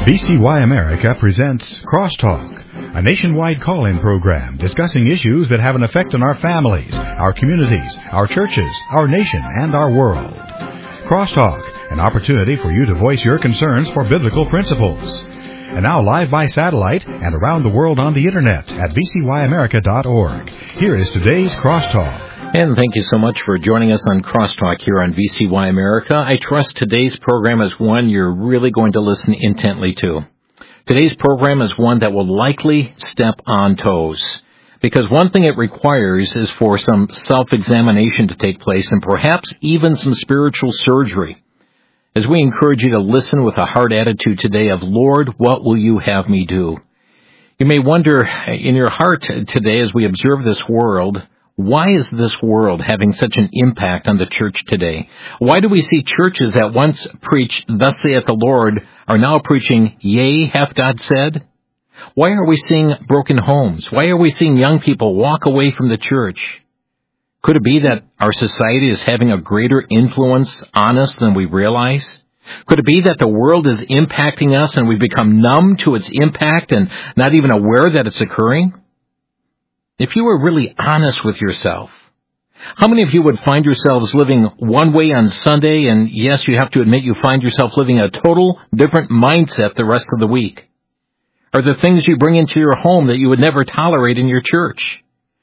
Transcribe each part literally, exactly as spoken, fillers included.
V C Y America presents Crosstalk, a nationwide call-in program discussing issues that have an effect on our families, our communities, our churches, our nation, and our world. Crosstalk, an opportunity for you to voice your concerns for biblical principles. And now live by satellite and around the world on the Internet at v c y america dot org. Here is today's Crosstalk. And thank you so much for joining us on Crosstalk here on V C Y America. I trust today's program is one you're really going to listen intently to. Today's program is one that will likely step on toes, because one thing it requires is for some self-examination to take place and perhaps even some spiritual surgery. As we encourage you to listen with a heart attitude today of, Lord, what will you have me do? You may wonder in your heart today as we observe this world, why is this world having such an impact on the church today? Why do we see churches that once preached, thus saith the Lord, are now preaching, yea, hath God said? Why are we seeing broken homes? Why are we seeing young people walk away from the church? Could it be that our society is having a greater influence on us than we realize? Could it be that the world is impacting us and we've become numb to its impact and not even aware that it's occurring? If you were really honest with yourself, how many of you would find yourselves living one way on Sunday, and yes, you have to admit you find yourself living a total different mindset the rest of the week? Are there things you bring into your home that you would never tolerate in your church?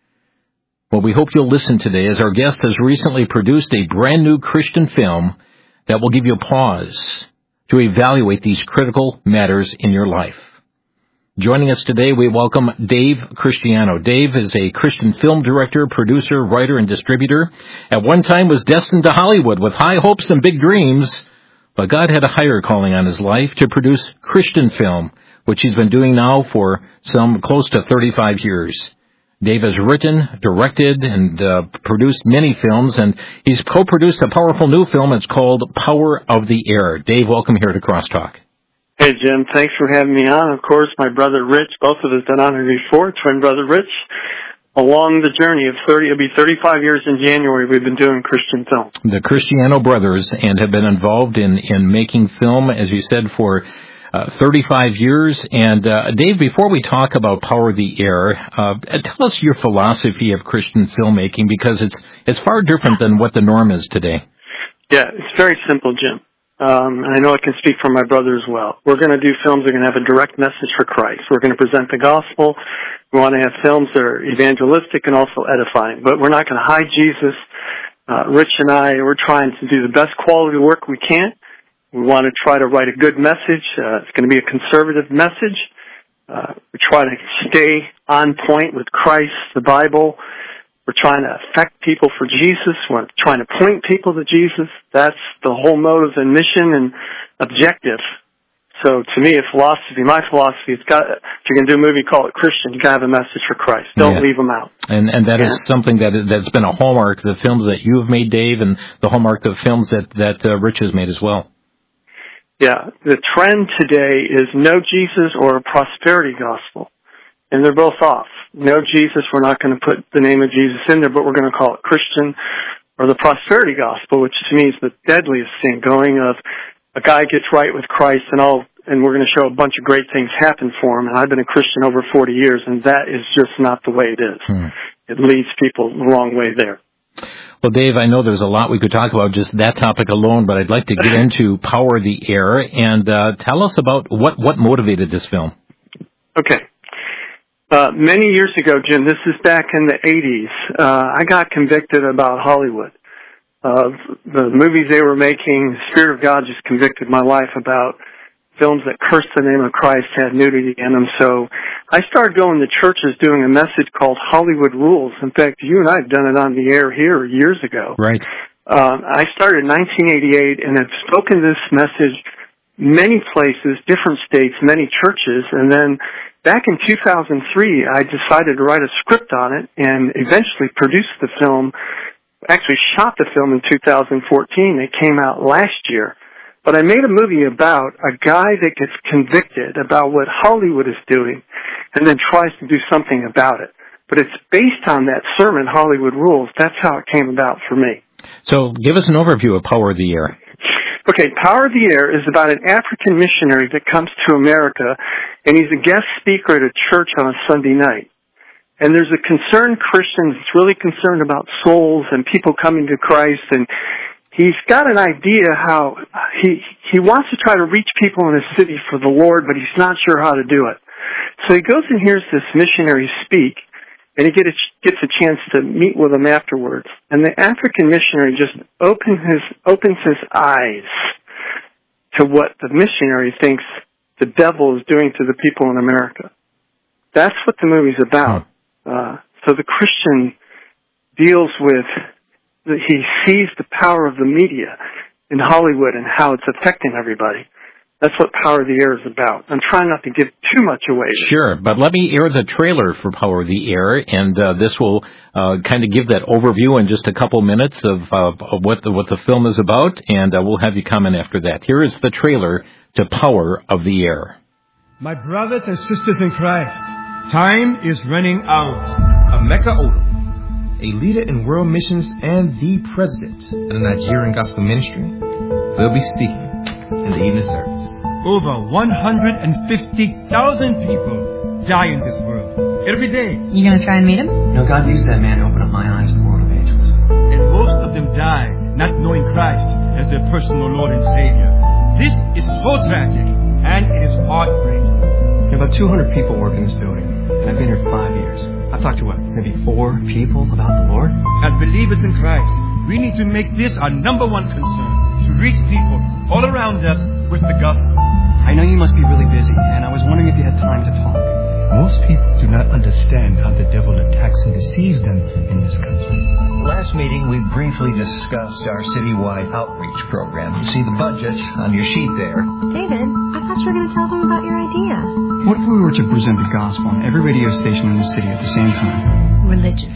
Well, we hope you'll listen today as our guest has recently produced a brand new Christian film that will give you pause to evaluate these critical matters in your life. Joining us today, we welcome Dave Christiano. Dave is a Christian film director, producer, writer, and distributor. At one time was destined to Hollywood with high hopes and big dreams, but God had a higher calling on his life to produce Christian film, which he's been doing now for some close to thirty-five years. Dave has written, directed, and uh, produced many films, and he's co-produced a powerful new film. It's called Power of the Air. Dave, welcome here to Crosstalk. Hey, Jim. Thanks for having me on. Of course, my brother Rich, both of us done on here before, twin brother Rich. Along the journey of thirty, it'll be thirty-five years in January, we've been doing Christian film. The Christiano brothers, and have been involved in, in making film, as you said, for uh, thirty-five years. And uh, Dave, before we talk about Power of the Air, uh, tell us your philosophy of Christian filmmaking, because it's it's far different than what the norm is today. Yeah, it's very simple, Jim. Um, and I know I can speak for my brother as well. We're going to do films that are going to have a direct message for Christ. We're going to present the gospel. We want to have films that are evangelistic and also edifying. But we're not going to hide Jesus. Uh, Rich and I, we're trying to do the best quality work we can. We want to try to write a good message. Uh, it's going to be a conservative message. Uh, we try to stay on point with Christ, the Bible. We're trying to affect people for Jesus. We're trying to point people to Jesus. That's the whole motive and mission and objective. So to me, a philosophy, my philosophy, it's got, if you're going to do a movie, call it Christian, you got to have a message for Christ. Don't yeah. leave them out. And and that yeah. is something that that's been a hallmark, the films that you've made, Dave, and the hallmark of films that, that uh, Rich has made as well. Yeah, the trend today is no Jesus or a prosperity gospel. And they're both off. No Jesus, we're not going to put the name of Jesus in there, but we're going to call it Christian, or the prosperity gospel, which to me is the deadliest thing, going of a guy gets right with Christ and all, and we're going to show a bunch of great things happen for him. And I've been a Christian over forty years, and that is just not the way it is. Hmm. It leads people the wrong way there. Well, Dave, I know there's a lot we could talk about just that topic alone, but I'd like to get into Power of the Air, and uh, tell us about what, what motivated this film. Okay. Uh, many years ago, Jim, this is back in the eighties, uh, I got convicted about Hollywood. Uh, the movies they were making, the Spirit of God just convicted my life about films that cursed the name of Christ, had nudity in them. So I started going to churches doing a message called Hollywood Rules. In fact, you and I have done it on the air here years ago. Right. Uh, I started in nineteen eighty-eight and have spoken this message many places, different states, many churches, and then back in two thousand three, I decided to write a script on it and eventually produced the film, actually shot the film in two thousand fourteen. It came out last year. But I made a movie about a guy that gets convicted about what Hollywood is doing and then tries to do something about it. But it's based on that sermon, Hollywood Rules. That's how it came about for me. So give us an overview of Power of the Air. Okay, Power of the Air is about an African missionary that comes to America, and he's a guest speaker at a church on a Sunday night. And there's a concerned Christian that's really concerned about souls and people coming to Christ, and he's got an idea how he he wants to try to reach people in a city for the Lord, but he's not sure how to do it. So he goes and hears this missionary speak, and he get a, gets a chance to meet with him afterwards. And the African missionary just opens his opens his eyes to what the missionary thinks the devil is doing to the people in America. That's what the movie's about. Uh, so the Christian deals with, the, he sees the power of the media in Hollywood and how it's affecting everybody. That's what Power of the Air is about. I'm trying not to give too much away. Sure, but let me air the trailer for Power of the Air, and uh, this will uh, kind of give that overview in just a couple minutes of, uh, of what the what the film is about, and uh, we'll have you comment after that. Here is the trailer to Power of the Air. My brothers and sisters in Christ, time is running out. Emeka Odo, a leader in world missions and the president of the Nigerian Gospel Ministry, will be speaking in the evening service. Over one hundred fifty thousand people die in this world every day. You gonna try and meet him? You know, God used that man to open up my eyes to the world of evangelism. And most of them die not knowing Christ as their personal Lord and Savior. This is so tragic, and it is heartbreaking. There are about two hundred people work in this building, and I've been here five years. I've talked to, what, maybe four people about the Lord? As believers in Christ, we need to make this our number one concern, to reach people all around us with the gospel. I know you must be really busy, and I was wondering if you had time to talk. Most people do not understand how the devil attacks and deceives them in this country. Last meeting, we briefly discussed our citywide outreach program. You see the budget on your sheet there. David, I thought you were going to tell them about your idea. What if we were to present the gospel on every radio station in the city at the same time? Religious.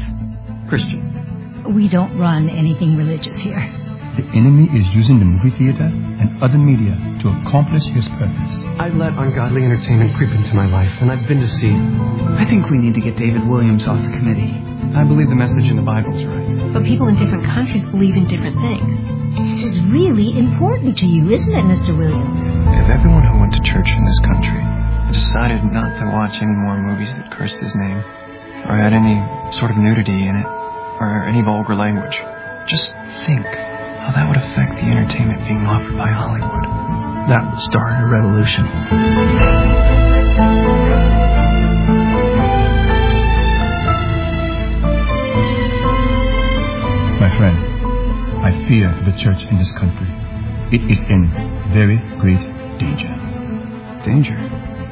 Christian. We don't run anything religious here. The enemy is using the movie theater and other media to accomplish his purpose. I've let ungodly entertainment creep into my life, and I've been deceived. I think we need to get David Williams off the committee. I believe the message in the Bible is right. But people in different countries believe in different things. This is really important to you, isn't it, Mister Williams? If everyone who went to church in this country decided not to watch any more movies that cursed his name, or had any sort of nudity in it, or any vulgar language, just think how that would affect the entertainment being offered by Hollywood. That would start a revolution. My friend, I fear for the church in this country. It is in very great danger. Danger?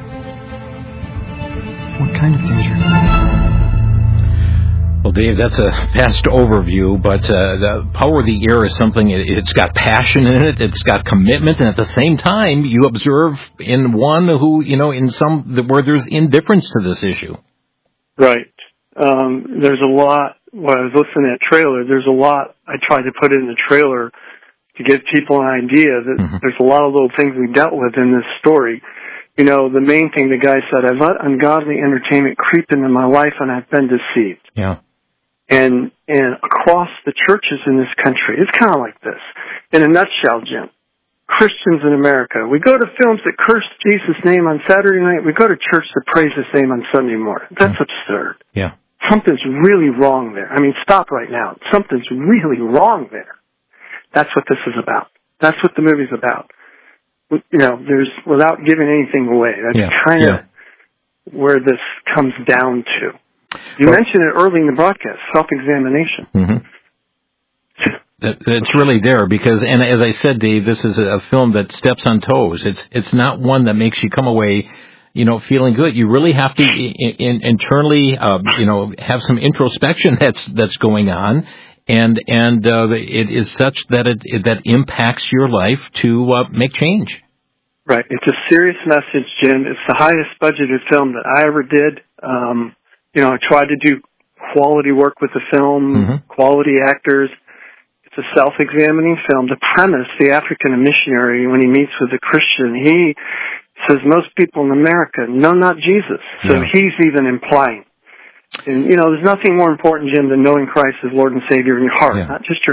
What kind of danger? Well, Dave, that's a vast overview, but uh, the Power of the Air is something, it, it's got passion in it, it's got commitment, and at the same time, you observe in one who, you know, in some, where there's indifference to this issue. Right. Um, there's a lot, when I was listening to that trailer, there's a lot I tried to put in the trailer to give people an idea that mm-hmm. there's a lot of little things we dealt with in this story. You know, the main thing the guy said, I've let ungodly entertainment creep into my life and I've been deceived. Yeah. And and across the churches in this country, it's kind of like this. In a nutshell, Jim, Christians in America, we go to films that curse Jesus' name on Saturday night. We go to church that praise His name on Sunday morning. That's mm. absurd. Yeah. Something's really wrong there. I mean, stop right now. Something's really wrong there. That's what this is about. That's what the movie's about. You know, there's, without giving anything away, that's yeah. kind of yeah. where this comes down to. You well, mentioned it early in the broadcast, self-examination. Mm-hmm. that, it's really there because, and as I said, Dave, this is a film that steps on toes. It's it's not one that makes you come away, you know, feeling good. You really have to in, in, internally, uh, you know, have some introspection that's that's going on, and and uh, it is such that it, it that impacts your life to uh, make change. Right. It's a serious message, Jim. It's the highest budgeted film that I ever did. Um, You know, I tried to do quality work with the film, mm-hmm. quality actors. It's a self-examining film. The premise, the African missionary, when he meets with a Christian, he says most people in America know not Jesus. So yeah. he's even implying. And, you know, there's nothing more important, Jim, than knowing Christ as Lord and Savior in your heart, yeah. not just your head.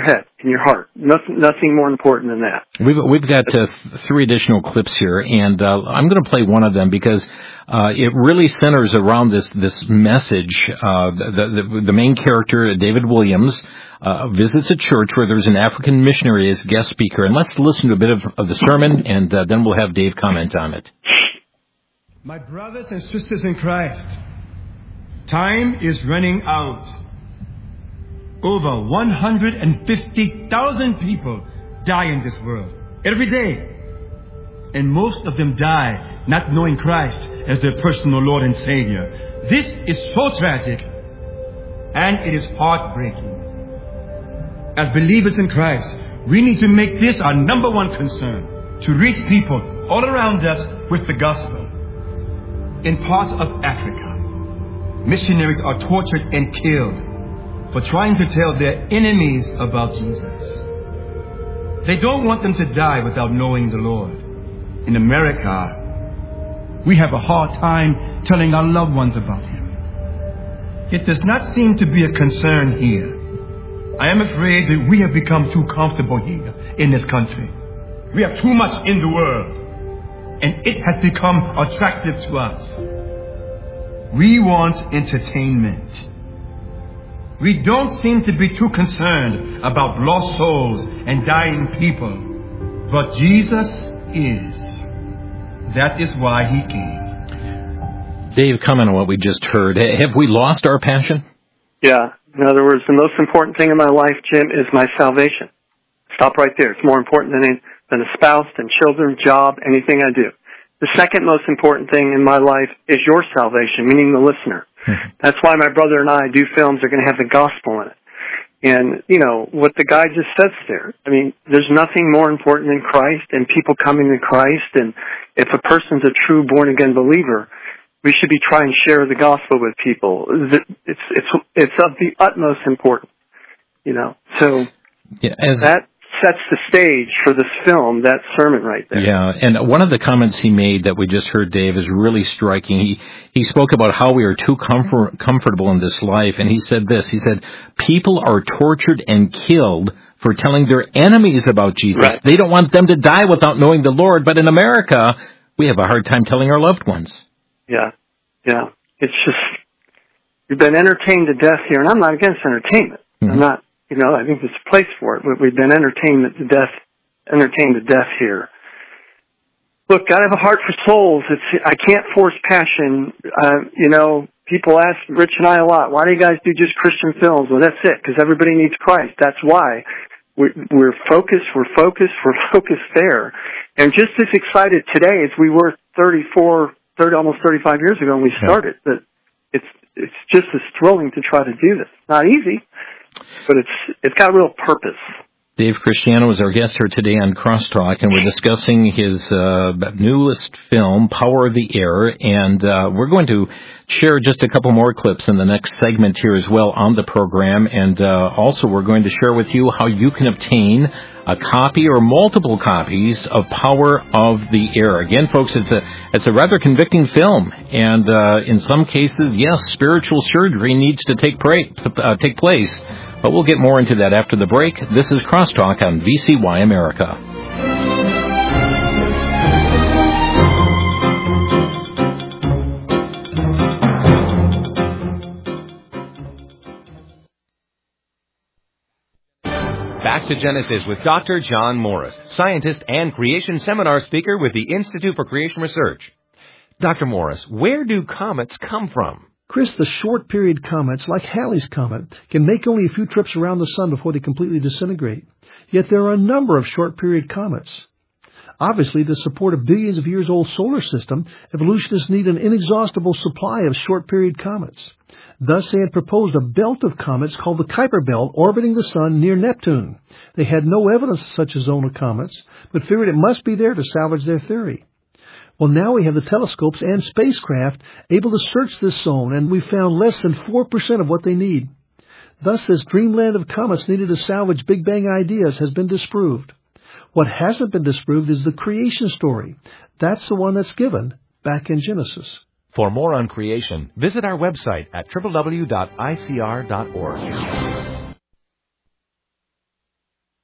in your heart. Nothing, nothing more important than that. We've we've got uh, three additional clips here, and uh, I'm going to play one of them because uh, it really centers around this this message. Uh, the, the the main character, David Williams, uh, visits a church where there's an African missionary as guest speaker, and let's listen to a bit of, of the sermon, and uh, then we'll have Dave comment on it. My brothers and sisters in Christ, time is running out. Over one hundred fifty thousand people die in this world every day. And most of them die not knowing Christ as their personal Lord and Savior. This is so tragic, and it is heartbreaking. As believers in Christ, we need to make this our number one concern, to reach people all around us with the gospel. In parts of Africa, missionaries are tortured and killed for trying to tell their enemies about Jesus. They don't want them to die without knowing the Lord. In America, we have a hard time telling our loved ones about Him. It does not seem to be a concern here. I am afraid that we have become too comfortable here in this country. We have too much in the world, and it has become attractive to us. We want entertainment. We don't seem to be too concerned about lost souls and dying people. But Jesus is. That is why He came. Dave, comment on what we just heard. Have we lost our passion? Yeah. In other words, the most important thing in my life, Jim, is my salvation. Stop right there. It's more important than, than a spouse, than children, job, anything I do. The second most important thing in my life is your salvation, meaning the listener. That's why my brother and I do films that are going to have the gospel in it. And, you know, what the guy just says there, I mean, there's nothing more important than Christ and people coming to Christ. And if a person's a true born-again believer, we should be trying to share the gospel with people. It's, it's, it's of the utmost importance, you know. So yeah, as that sets the stage for this film, that sermon right there. Yeah, and one of the comments he made that we just heard, Dave, is really striking. He he spoke about how we are too comfort, comfortable in this life, and he said this. He said, people are tortured and killed for telling their enemies about Jesus. Right. They don't want them to die without knowing the Lord, but in America, we have a hard time telling our loved ones. Yeah, yeah. It's just, we've been entertained to death here, and I'm not against entertainment. Mm-hmm. I'm not. You know, I think there's a place for it. We've been entertained to death, entertained to death here. Look, I have a heart for souls. It's, I can't force passion. Uh, you know, people ask Rich and I a lot, why do you guys do just Christian films? Well, that's it, because everybody needs Christ. That's why. We're, we're focused, we're focused, we're focused there. And just as excited today as we were thirty-four, thirty, almost thirty-five years ago when we started. That it's, it's just as thrilling to try to do this. Not easy. But it's it's got real purpose. Dave Christiano is our guest here today on Crosstalk, and we're discussing his uh, newest film, Power of the Air, and uh, we're going to share just a couple more clips in the next segment here as well on the program, and uh, also we're going to share with you how you can obtain a copy or multiple copies of Power of the Air. Again, folks, it's a it's a rather convicting film, and uh, in some cases, yes, spiritual surgery needs to take, pra- uh, take place. But we'll get more into that after the break. This is Crosstalk on V C Y America. Back to Genesis with Doctor John Morris, scientist and creation seminar speaker with the Institute for Creation Research. Doctor Morris, where do comets come from? Chris, the short-period comets, like Halley's Comet, can make only a few trips around the sun before they completely disintegrate. Yet there are a number of short-period comets. Obviously, to support a billions of years old solar system, evolutionists need an inexhaustible supply of short-period comets. Thus, they had proposed a belt of comets called the Kuiper Belt orbiting the sun near Neptune. They had no evidence of such a zone of comets, but figured it must be there to salvage their theory. Well, now we have the telescopes and spacecraft able to search this zone, and we've found less than four percent of what they need. Thus, this dreamland of comets needed to salvage Big Bang ideas has been disproved. What hasn't been disproved is the creation story. That's the one that's given back in Genesis. For more on creation, visit our website at w w w dot i c r dot org.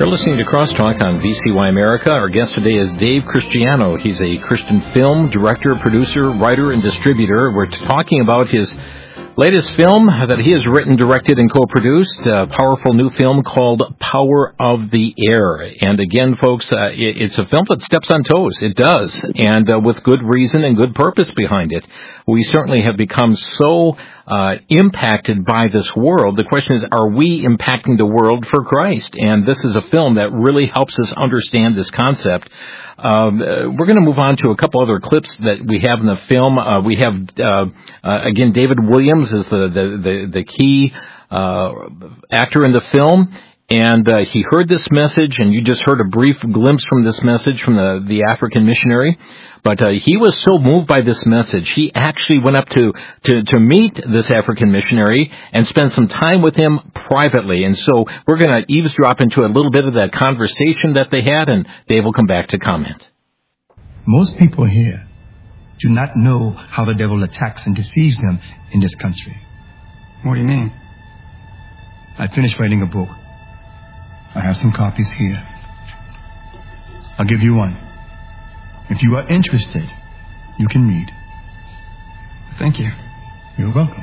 listening to Crosstalk on V C Y America. Our guest today is Dave Cristiano. He's a Christian film director, producer, writer, and distributor. We're talking about his latest film that he has written, directed, and co-produced, a powerful new film called Power of the Air. And again, folks, uh, it, it's a film that steps on toes. It does, and uh, with good reason and good purpose behind it. We certainly have become so uh, impacted by this world. The question is, are we impacting the world for Christ? And this is a film that really helps us understand this concept. Um, uh, we're going to move on to a couple other clips that we have in the film. Uh, we have, uh, uh, again, David Williams is the, the, the, the key uh, actor in the film. And uh, he heard this message, and you just heard a brief glimpse from this message from the, the African missionary. But uh, he was so moved by this message, he actually went up to, to, to meet this African missionary and spend some time with him privately. And so we're going to eavesdrop into a little bit of that conversation that they had, and Dave will come back to comment. Most people here do not know how the devil attacks and deceives them in this country. What do you mean? I finished writing a book. I have some copies here. I'll give you one. If you are interested, you can read. Thank you. You're welcome.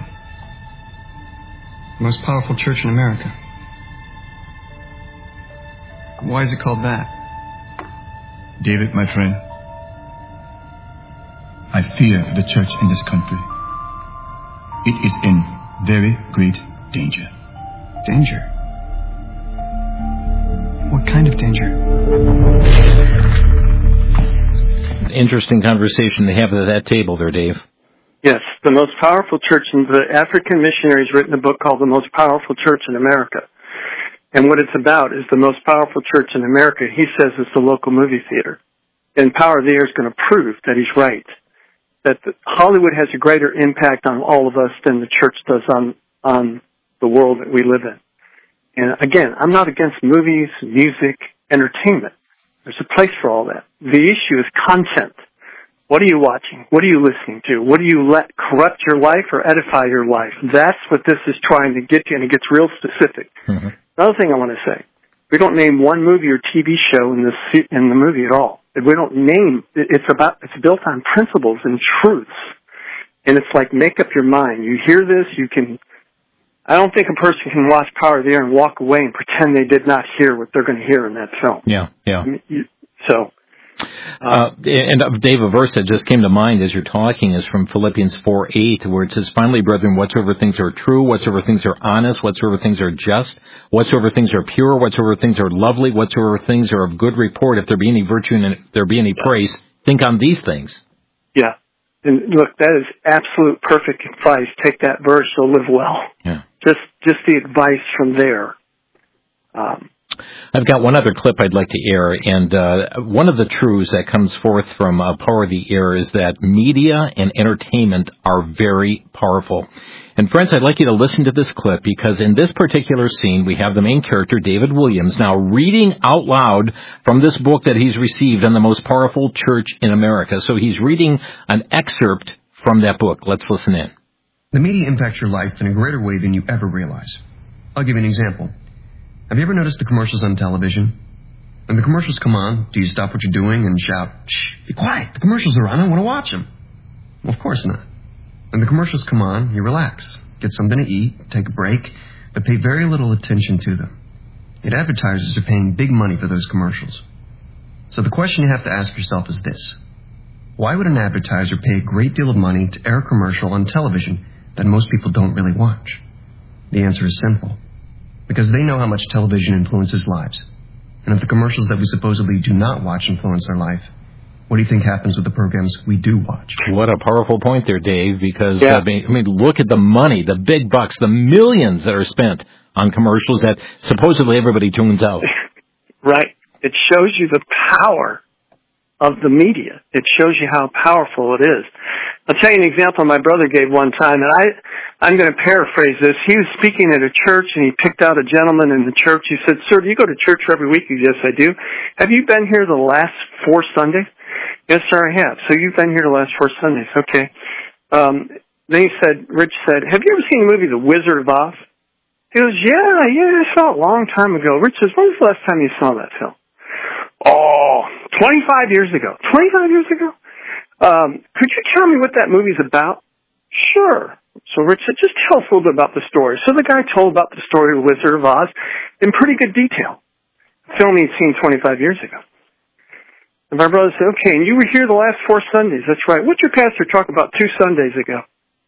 Most powerful church in America. Why is it called that? David, my friend, I fear for the church in this country. It is in very great danger. Danger? What kind of danger? Interesting conversation they have at that table there, Dave. Yes, the most powerful church, and the African missionaries written a book called The Most Powerful Church in America. And what it's about is the most powerful church in America, he says, is the local movie theater. And Power of the Air is going to prove that he's right. That the, Hollywood has a greater impact on all of us than the church does on, on the world that we live in. And again, I'm not against movies, music, entertainment. There's a place for all that. The issue is content. What are you watching? What are you listening to? What do you let corrupt your life or edify your life? That's what this is trying to get you, and it gets real specific. Mm-hmm. Another thing I want to say, we don't name one movie or T V show in the, in the movie at all. We don't name, it's about, it's built on principles and truths. And it's like, make up your mind. You hear this, you can, I don't think a person can watch Power of the Air and walk away and pretend they did not hear what they're going to hear in that film. Yeah, yeah. So. Uh, and uh, Dave, a verse that just came to mind as you're talking is from Philippians four eight, where it says, finally, brethren, whatsoever things are true, whatsoever things are honest, whatsoever things are just, whatsoever things are pure, whatsoever things are lovely, whatsoever things are of good report, if there be any virtue and if there be any praise, think on these things. Yeah. And look, that is absolute perfect advice. Take that verse, you'll live well. Yeah. Just, just the advice from there. Um, I've got one other clip I'd like to air, and uh, one of the truths that comes forth from uh, Power of the Air is that media and entertainment are very powerful. And friends, I'd like you to listen to this clip, because in this particular scene, we have the main character, David Williams, now reading out loud from this book that he's received on the most powerful church in America. So he's reading an excerpt from that book. Let's listen in. The media impacts your life in a greater way than you ever realize. I'll give you an example. Have you ever noticed the commercials on television? When the commercials come on, do you stop what you're doing and shout, shh, be quiet, the commercials are on, I want to watch them? Well, of course not. When the commercials come on, you relax, get something to eat, take a break, but pay very little attention to them. Yet advertisers are paying big money for those commercials. So the question you have to ask yourself is this. Why would an advertiser pay a great deal of money to air a commercial on television that most people don't really watch? The answer is simple. Because they know how much television influences lives. And if the commercials that we supposedly do not watch influence our life, what do you think happens with the programs we do watch? What a powerful point there, Dave, because, yeah. I mean, I mean, look at the money, the big bucks, the millions that are spent on commercials that supposedly everybody tunes out. Right. It shows you the power of the media. It shows you how powerful it is. I'll tell you an example my brother gave one time, and I, I'm going to paraphrase this. He was speaking at a church, and he picked out a gentleman in the church. He said, sir, do you go to church every week? He said, yes, I do. Have you been here the last four Sundays? Yes, sir, I have. So you've been here the last four Sundays. Okay. Um, then he said, Rich said, have you ever seen the movie The Wizard of Oz? He goes, yeah, yeah, I saw it a long time ago. Rich says, when was the last time you saw that film? Oh, twenty-five years ago. twenty-five years ago? Um, could you tell me what that movie's about? Sure. So Rich said, just tell us a little bit about the story. So the guy told about the story of the Wizard of Oz in pretty good detail. Film he'd seen twenty-five years ago. And my brother said, okay, and you were here the last four Sundays. That's right. What'd your pastor talk about two Sundays ago?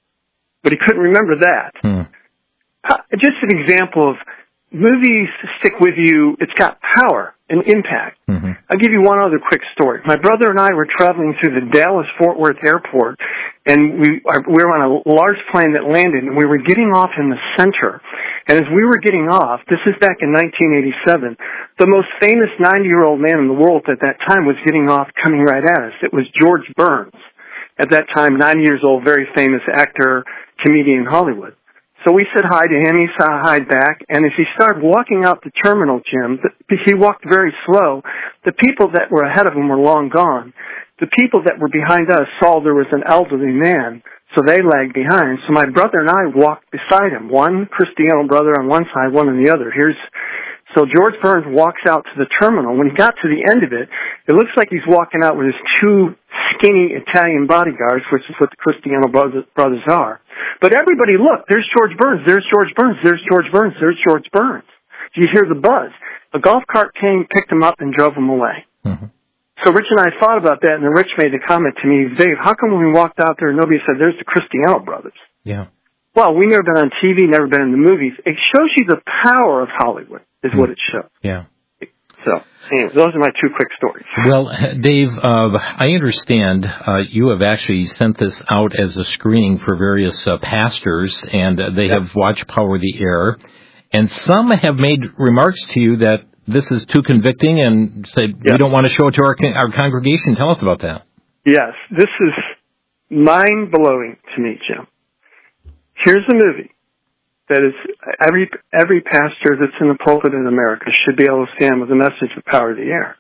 But he couldn't remember that. Hmm. Uh, just an example of movies stick with you. It's got power and impact. Mm-hmm. I'll give you one other quick story. My brother and I were traveling through the Dallas-Fort Worth airport, and we, we were on a large plane that landed, and we were getting off in the center. And as we were getting off, this is back in nineteen eighty-seven, the most famous ninety-year-old man in the world at that time was getting off, coming right at us. It was George Burns. At that time, ninety years old, very famous actor, comedian in Hollywood. So we said hi to him, he said hi back, and as he started walking out the terminal, Jim, he walked very slow. The people that were ahead of him were long gone. The people that were behind us saw there was an elderly man, so they lagged behind. So my brother and I walked beside him, one Cristiano brother on one side, one on the other. Here's So George Burns walks out to the terminal. When he got to the end of it, it looks like he's walking out with his two skinny Italian bodyguards, which is what the Cristiano brothers, brothers are. But everybody, look, there's George Burns, there's George Burns, there's George Burns, there's George Burns. You hear the buzz. A golf cart came, picked him up, and drove him away. Mm-hmm. So Rich and I thought about that, and then Rich made the comment to me, Dave, how come when we walked out there, nobody said, there's the Cristiano brothers? Yeah. Well, we've never been on T V, never been in the movies. It shows you the power of Hollywood, is mm-hmm. what it shows. Yeah. So, anyways, those are my two quick stories. Well, Dave, uh, I understand uh, you have actually sent this out as a screening for various uh, pastors, and uh, they yep. have watched Power the Air. And some have made remarks to you that this is too convicting and said, yep. we don't want to show it to our, our congregation. Tell us about that. Yes, this is mind-blowing to me, Jim. Here's a movie that is every every pastor that's in the pulpit in America should be able to stand with a message of Power of the Air.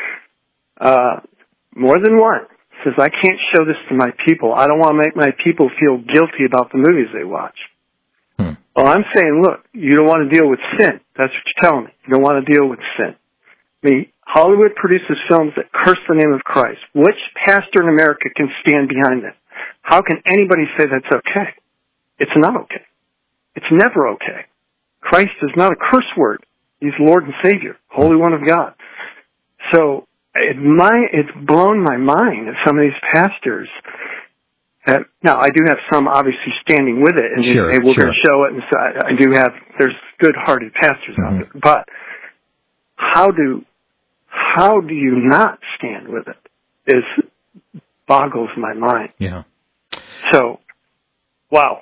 Uh, more than one says, I can't show this to my people. I don't want to make my people feel guilty about the movies they watch. Hmm. Well, I'm saying, look, you don't want to deal with sin. That's what you're telling me. You don't want to deal with sin. I mean, Hollywood produces films that curse the name of Christ. Which pastor in America can stand behind that? How can anybody say that's okay? It's not okay. It's never okay. Christ is not a curse word. He's Lord and Savior, Holy One of God. So it my, it's blown my mind that some of these pastors have, now I do have some obviously standing with it and sure, say, we're sure. going to show it. And so I, I do have, there's good-hearted pastors mm-hmm. out there. But how do, how do you not stand with it is boggles my mind. Yeah. So, wow.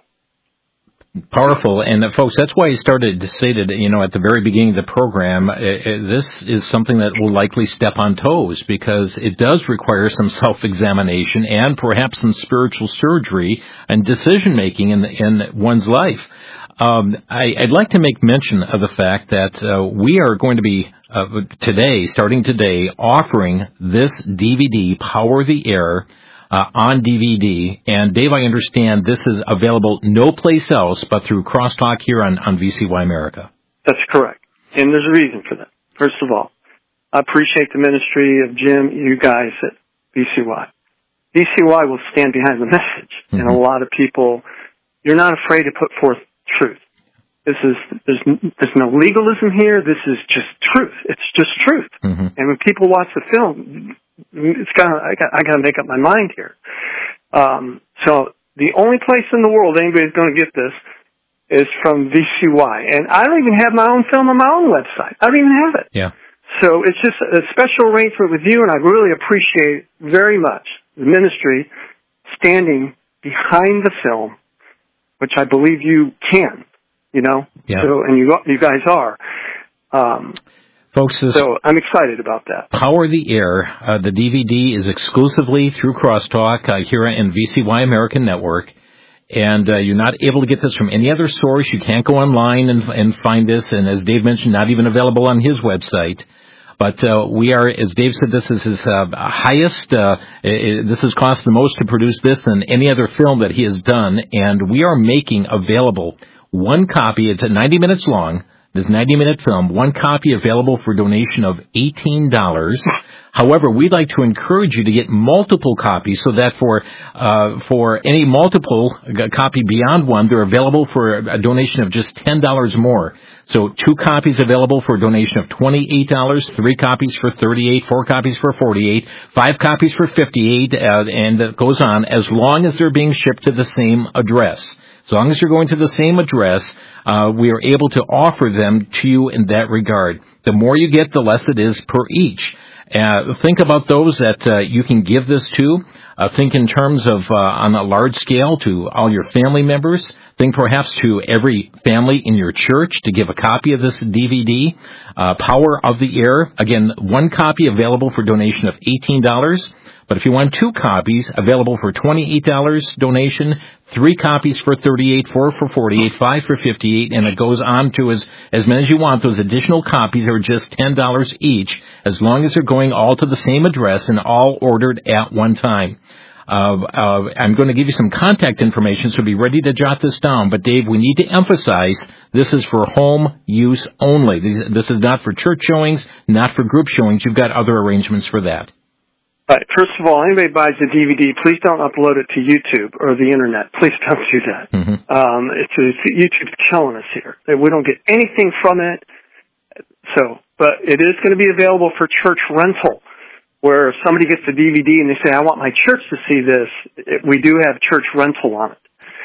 Powerful. And, uh, folks, that's why I started to say that, you know, at the very beginning of the program, uh, uh, this is something that will likely step on toes because it does require some self-examination and perhaps some spiritual surgery and decision-making in, in one's life. Um, I, I'd like to make mention of the fact that uh, we are going to be uh, today, starting today, offering this D V D, Power of the Air, Uh, on D V D, and Dave, I understand this is available no place else but through Crosstalk here on, on V C Y America. That's correct, and there's a reason for that. First of all, I appreciate the ministry of Jim, you guys at V C Y. V C Y will stand behind the message, mm-hmm. and a lot of people, you're not afraid to put forth truth. This is there's there's no legalism here. This is just truth. It's just truth. Mm-hmm. And when people watch the film, it's kind of I got I got to make up my mind here. Um, so the only place in the world anybody's going to get this is from V C Y, and I don't even have my own film on my own website. I don't even have it. Yeah. So it's just a special arrangement with you, and I really appreciate very much the ministry standing behind the film, which I believe you can. You know, yeah. so and you you guys are. Um, Folks, this so I'm excited about that. Power of the Air, uh, the D V D is exclusively through Crosstalk uh, here in V C Y American Network, and uh, you're not able to get this from any other source. You can't go online and, and find this, and as Dave mentioned, not even available on his website. But uh, we are, as Dave said, this is his uh, highest, uh, it, this has cost the most to produce this than any other film that he has done, and we are making available one copy. It's at ninety minutes long. This ninety-minute film, one copy available for donation of eighteen dollars. However, we'd like to encourage you to get multiple copies so that for uh, for any multiple copy beyond one, they're available for a donation of just ten dollars more. So two copies available for a donation of twenty-eight dollars, three copies for thirty-eight dollars, four copies for forty-eight dollars, five copies for fifty-eight dollars, uh, and it goes on, as long as they're being shipped to the same address. As long as you're going to the same address, uh, we are able to offer them to you in that regard. The more you get, the less it is per each. Uh, think about those that uh, you can give this to. Uh, think in terms of, uh, on a large scale, to all your family members. Think perhaps to every family in your church to give a copy of this D V D. Uh, Power of the Air. Again, one copy available for donation of eighteen dollars. But if you want two copies, available for twenty-eight dollars donation, three copies for thirty-eight dollars, four for forty-eight dollars, five for fifty-eight dollars, and it goes on to as, as many as you want. Those additional copies are just ten dollars each, as long as they're going all to the same address and all ordered at one time. Uh, uh, I'm going to give you some contact information, so be ready to jot this down. But, Dave, we need to emphasize this is for home use only. This, this is not for church showings, not for group showings. You've got other arrangements for that. Right. First of all, anybody buys a D V D, please don't upload it to YouTube or the Internet. Please don't do that. Mm-hmm. Um, it's, it's YouTube's killing us here. We don't get anything from it. So, but it is going to be available for church rental, where if somebody gets the D V D and they say, I want my church to see this, it, we do have church rental on it.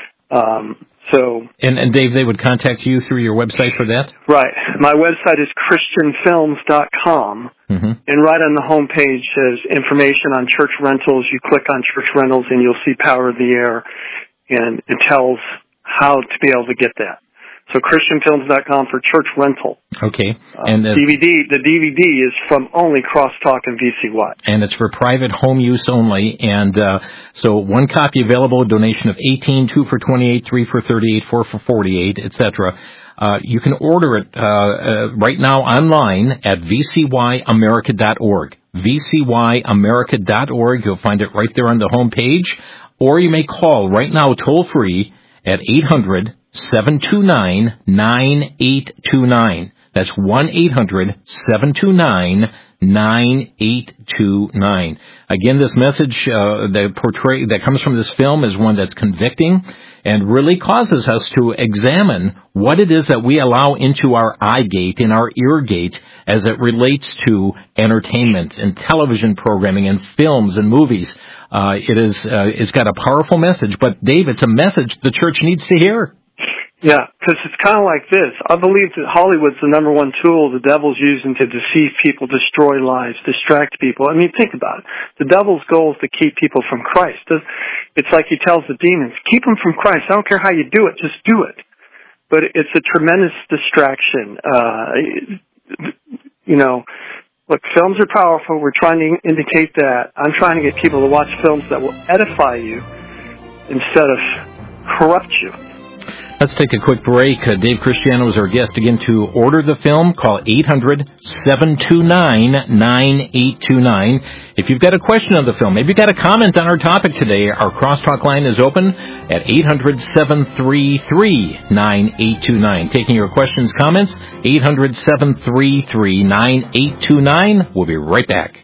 Um, so. And, and Dave, they would contact you through your website for that? Right. My website is Christian Films dot com. Mm-hmm. And right on the home page says information on church rentals. You click on church rentals and you'll see Power of the Air, and it tells how to be able to get that. So Christian Films dot com for church rental. Okay. And uh, D V D, the D V D is from only Crosstalk and V C Y. And it's for private home use only. And uh, so one copy available, donation of eighteen, two for twenty-eight, three for thirty-eight, four for forty-eight, et cetera. Uh, you can order it uh, uh, right now online at V C Y America dot org. V C Y America dot org. You'll find it right there on the home page. Or you may call right now toll free at eight hundred, seven two nine, nine eight two nine. That's one eight hundred, seven two nine, nine eight two nine. Again, this message uh, that portray that comes from this film is one that's convicting and really causes us to examine what it is that we allow into our eye gate and our ear gate as it relates to entertainment and television programming and films and movies. Uh, it is, uh, it's got a powerful message, but Dave, it's a message the church needs to hear. Yeah, because it's kind of like this. I believe that Hollywood's the number one tool the devil's using to deceive people, destroy lives, distract people. I mean, think about it. The devil's goal is to keep people from Christ. It's like he tells the demons, keep them from Christ. I don't care how you do it, just do it. But it's a tremendous distraction. Uh, you know, look, films are powerful. We're trying to indicate that. I'm trying to get people to watch films that will edify you instead of corrupt you. Let's take a quick break. Uh, Dave Christiano is our guest. Again, to order the film, call eight hundred, seven two nine, nine eight two nine. If you've got a question on the film, maybe you've got a comment on our topic today, our Crosstalk line is open at eight hundred, seven three three, nine eight two nine. Taking your questions, comments, eight hundred, seven three three, nine eight two nine. We'll be right back.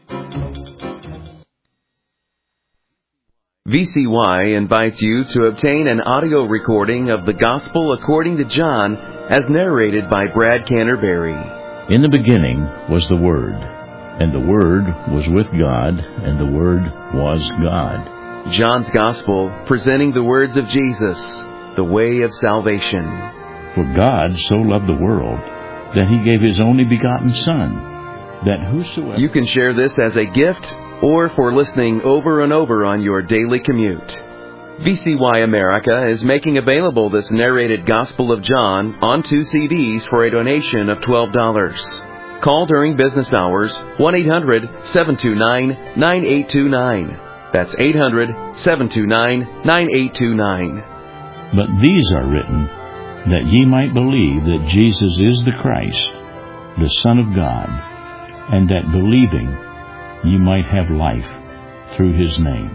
V C Y invites you to obtain an audio recording of the Gospel according to John as narrated by Brad Canterbury. In the beginning was the Word, and the Word was with God, and the Word was God. John's Gospel, presenting the words of Jesus, the way of salvation. For God so loved the world that He gave His only begotten Son, that whosoever... You can share this as a gift or for listening over and over on your daily commute. V C Y America is making available this narrated Gospel of John on two C Ds for a donation of twelve dollars. Call during business hours, one eight hundred, seven two nine, nine eight two nine. That's eight hundred, seven two nine, nine eight two nine. But these are written that ye might believe that Jesus is the Christ, the Son of God, and that believing ye might have life through His name.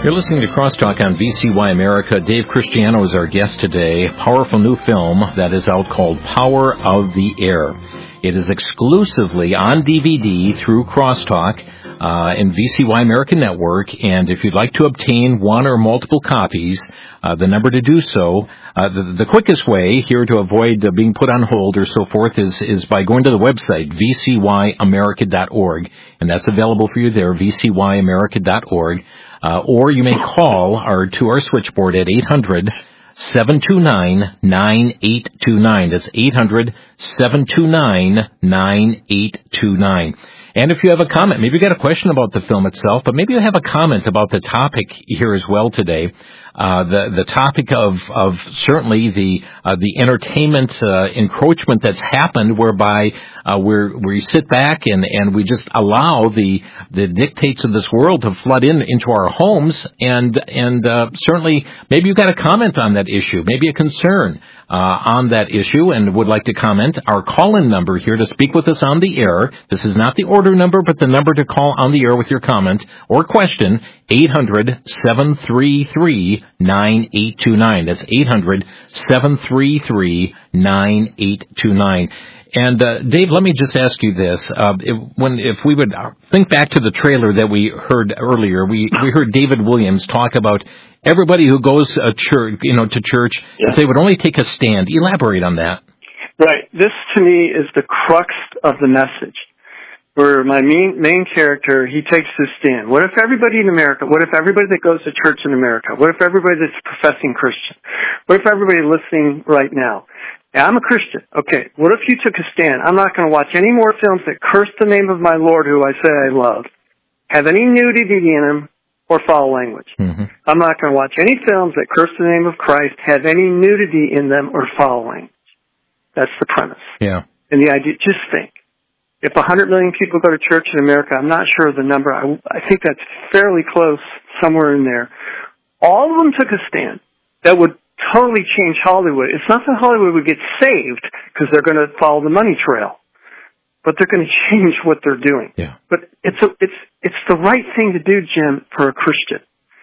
You're listening to Crosstalk on V C Y America. Dave Christiano is our guest today. A powerful new film that is out called Power of the Air. It is exclusively on D V D through Crosstalk uh, in V C Y America Network. And if you'd like to obtain one or multiple copies, uh, the number to do so, uh, the, the quickest way here to avoid uh, being put on hold or so forth is, is by going to the website, v c y america dot org. And that's available for you there, v c y america dot org. Uh, or you may call our to our switchboard at eight hundred, seven two nine, nine eight two nine. That's eight hundred, seven two nine, nine eight two nine. And if you have a comment, maybe you got a question about the film itself, but maybe you have a comment about the topic here as well today. Uh, the the topic of of certainly the uh, the entertainment uh, encroachment that's happened, whereby uh, we're we sit back and, and we just allow the the dictates of this world to flood in into our homes, and and uh, certainly maybe you got a comment on that issue, maybe a concern uh, on that issue, and would like to comment. Our call-in number here to speak with us on the air. This is not the order number, but the number to call on the air with your comment or question. eight hundred, seven three three, nine eight two nine. That's eight hundred, seven three three, nine eight two nine. And, uh, Dave, let me just ask you this. Uh, if, when, if we would think back to the trailer that we heard earlier, we, we heard David Williams talk about everybody who goes a church, you know, to church, yeah. if they would only take a stand. Elaborate on that. Right. This, to me, is the crux of the message. Where my main, main character, he takes this stand. What if everybody in America, what if everybody that goes to church in America, what if everybody that's a professing Christian, what if everybody listening right now, yeah, I'm a Christian. Okay, what if you took a stand? I'm not going to watch any more films that curse the name of my Lord who I say I love, have any nudity in them, or foul language. Mm-hmm. I'm not going to watch any films that curse the name of Christ, have any nudity in them, or foul language. That's the premise. Yeah. And the idea, just think. If one hundred million people go to church in America, I'm not sure of the number. I, I think that's fairly close, somewhere in there. All of them took a stand that would totally change Hollywood. It's not that Hollywood would get saved because they're going to follow the money trail, but they're going to change what they're doing. Yeah. But it's a, it's it's the right thing to do, Jim, for a Christian.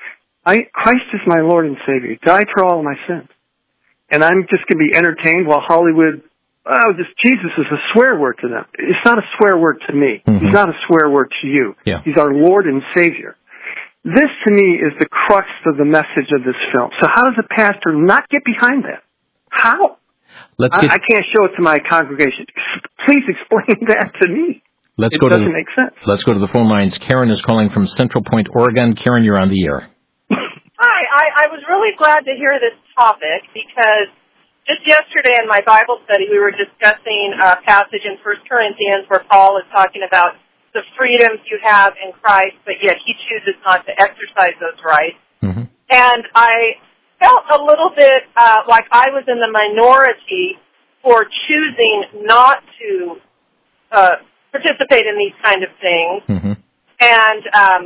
I Christ is my Lord and Savior. He died for all of my sins, and I'm just going to be entertained while Hollywood. Oh, just Jesus is a swear word to them. It's not a swear word to me. Mm-hmm. He's not a swear word to you. Yeah. He's our Lord and Savior. This, to me, is the crux of the message of this film. So how does a pastor not get behind that? How? Let's I, get, I can't show it to my congregation. Please explain that to me. Let's it go doesn't to the, make sense. Let's go to the phone lines. Karen is calling from Central Point, Oregon. Karen, you're on the air. Hi, I, I was really glad to hear this topic because just yesterday in my Bible study, we were discussing a passage in First Corinthians where Paul is talking about the freedoms you have in Christ, but yet he chooses not to exercise those rights. Mm-hmm. And I felt a little bit uh, like I was in the minority for choosing not to uh, participate in these kind of things. Mm-hmm. And um,